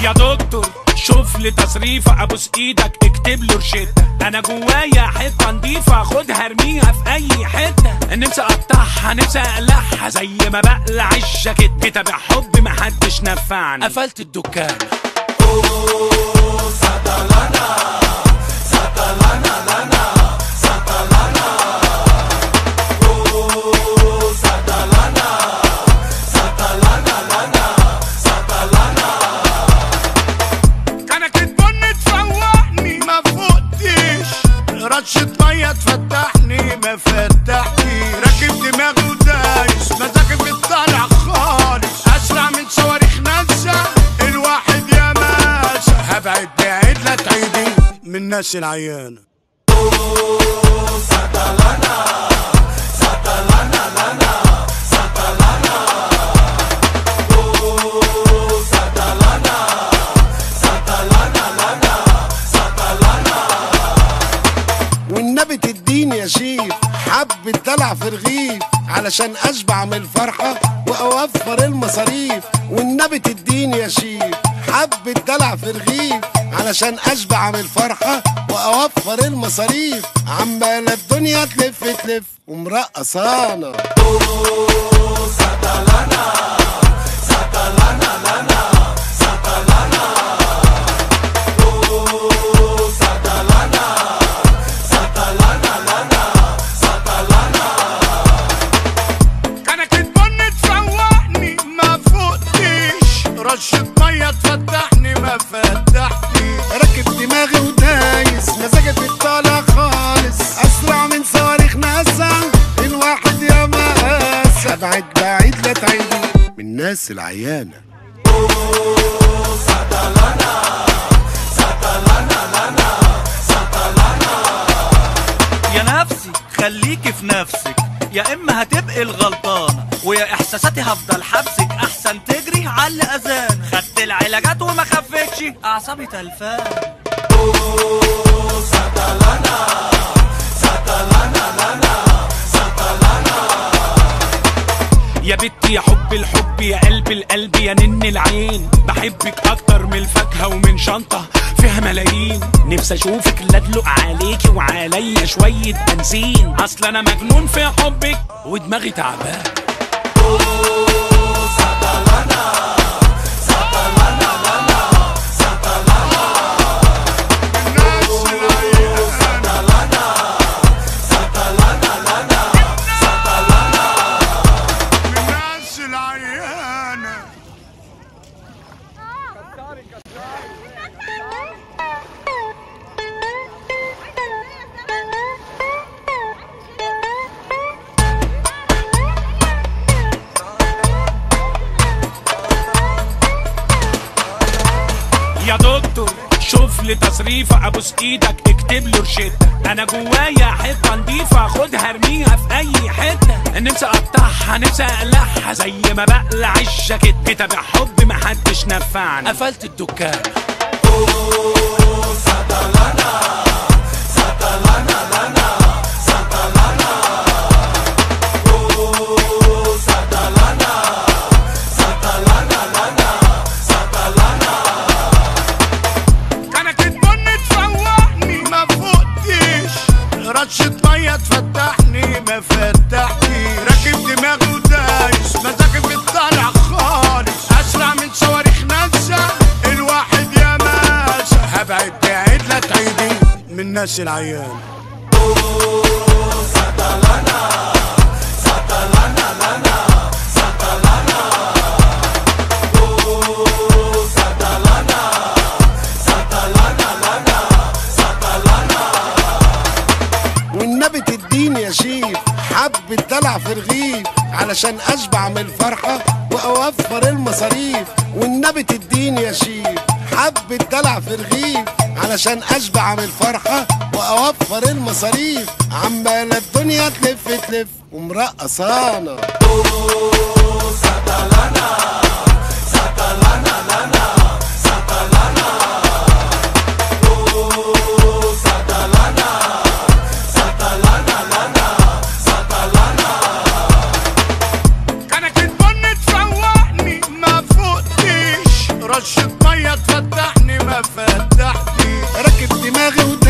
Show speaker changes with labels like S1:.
S1: يا دكتور شوف لي تصريفة، ابوس ايدك اكتب له روشتة. انا جوايا حتة نضيفة خدها ارميها في اي حتة. نفسي اقطعها نفسي اقلعها زي ما بقلع الجاكيت. كتاب حب محدش نفعني قفلت الدكان.
S2: سطلنا سطلنا لنا سطلنا سطلنا سطلنا لنا سطلنا.
S3: كانك تبن تفوقني ما فوقتيش، رشة مية تفتحني ما فتحتيش. راكب دماغي ودايس مزاجي بيطلع خالص، اسرع من صواريخ ناسا الواحد يا ماسا. هبعد بعيد لا تعيدي من الناس العيانة.
S2: سطلنا سطلنا لنا سطلنا سطلنا سطلنا لنا سطلنا.
S3: والنبي تديني يا شيف حبة دلع في رغيف علشان اشبع من الفرحة واوفر المصاريف. والنبي تديني يا شيف حبة دلع في رغيف علشان اشبع من الفرحة واوفر المصاريف. عمالة الدنيا تلف تلف ومرقصانا.
S2: سطلنا سطلنا لنا سطلنا سطلنا سطلنا لنا سطلنا.
S3: كانك تبن تفوقني ما فوقتيش، رشة مية تفتحني ما فتحتيش. راكب دماغي ودايس مزاجي بيطلع خالص، اسرع من صواريخ ناسا الواحد يا مقاسة. ابعد بعيد لا تعيدي من الناس العيانة.
S2: سطلنا سطلنا لنا سطلنا.
S4: يا نفسي خليكي في نفسك، يا اما هتبقي الغلطانه، ويا احساساتي هفضل حبسك. احسن تجري على الاذان، خدت العلاجات وما خفتش اعصابي تلفان.
S2: سطلنا سطلنا لنا سطلنا.
S1: يا بنتي يا حب الحب يا قلب القلب يا نن العين. بحبك اكتر من الفاكهة ومن شنطة فيها ملايين. نفسي اشوفك لا ادلق عليكي وعليا شوية بنزين. اصل انا مجنون في حبك ودماغي تعبان.
S2: سطلنا سطلنا لنا سطلنا سطلنا سطلنا لنا سطلنا.
S3: الناس العيانة.
S1: يا دكتور شوف لي تصريفة، ابوس ايدك اكتب له روشتة. انا جوايا حتة نضيفة خدها ارميها في اي حتة. نفسي اقطعها نفسي اقلعها زي ما بقلع الجاكيت. كتاب حب محدش نفعني قفلت الدكان.
S2: سطلنا سطلنا لنا سطلنا سطلنا سطلنا لنا سطلنا.
S3: كانك تبن تفوقني ما فوقتيش، رشة مية تفتحني ما فتحتيش. راكب دماغي ودايس مزاجي بيطلع خالص، اسرع من صواريخ ناسا الواحد يا ماسا. هبعد بعيد لا تعيدي من الناس العيانة.
S2: سطلنا سطلنا لنا سطلنا سطلنا سطلنا لنا سطلنا.
S3: والنبي تديني يا شيف حبة دلع في رغيف علشان اشبع من الفرحة واوفر المصاريف. والنبي تديني يا شيف حبة دلع في رغيف علشان اشبع من الفرحة واوفر المصاريف. عمالة الدنيا تلف تلف ومرقصانا.
S2: سطلنا سطلنا لنا سطلنا سطلنا سطلنا لنا سطلنا.
S3: كانك تبن تفوقني ما فوقتيش،
S5: رشة مية تفتحني ما فتحتني.
S3: راكب دماغي